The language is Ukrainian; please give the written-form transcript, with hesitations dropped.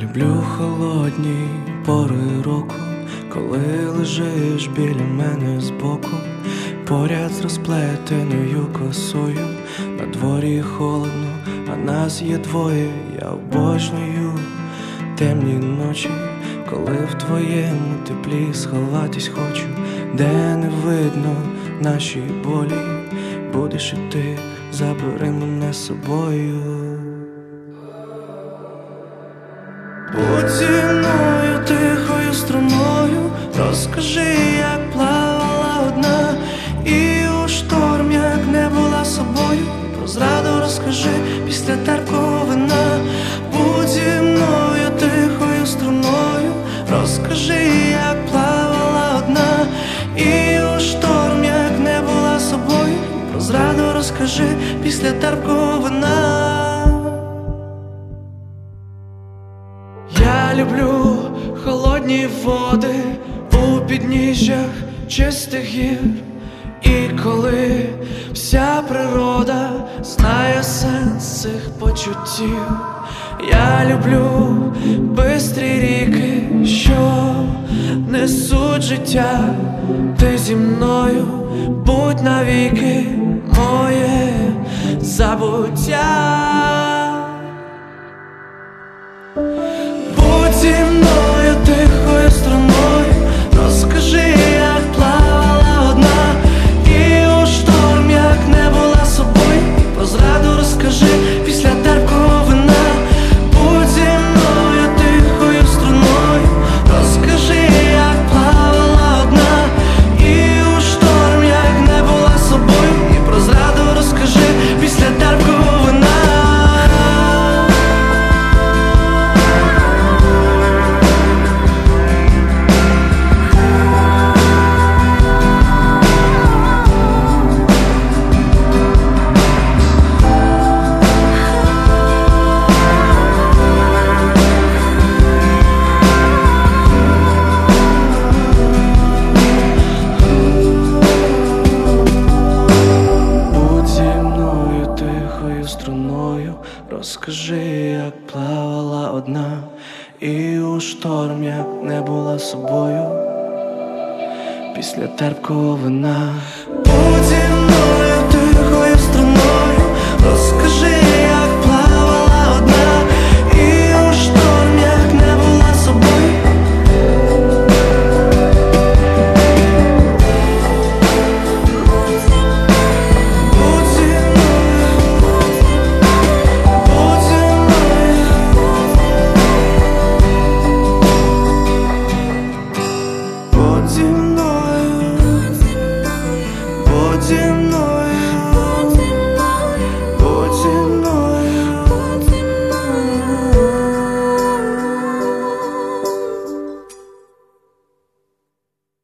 люблю холодні пори року, коли лежиш біля мене збоку, поряд з розплетеною косою. На дворі холодно, а нас є двоє. Я обожнюю темні ночі, коли в твоєму теплі сховатись хочу, де не видно наші болі. Будеш і ти, забери мене з собою. Будь зі мною тихою струною, розкажи, як плавала одна, і у шторм, як не була собою. Про зраду розкажи після терпкого вина. Будь зі мною тихою струною, розкажи, як плавала одна, і у шторм, як не була собою. Про зраду розкажи після терпкого вина. Я люблю холодні води у підніжжях чистих гір, і коли вся природа знає сенс цих почуттів. Я люблю бистрі ріки, що несуть життя. Ти зі мною, будь навіки моє забуття. Будь зі мною тихою струною, розкажи, як плавала одна, і у шторм, як не була собою. Про зраду розкажи після терпкого вина. Будь зі мною тихою струною, розкажи, як плавала одна, і у шторм, як не була собою. І про зраду розкажи після терпкого вина. Струною, розкажи, як плавала одна, і у шторм, як не була собою після терпкого вина. Будь зі мною тихою струною, розкажи, як плавала одна,